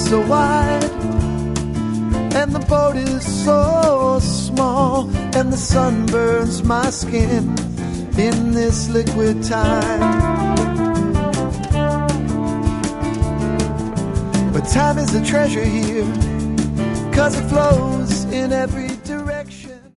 so wide, and the boat is so small, and the sun burns my skin in this liquid time. But time is a treasure here, 'cause it flows in every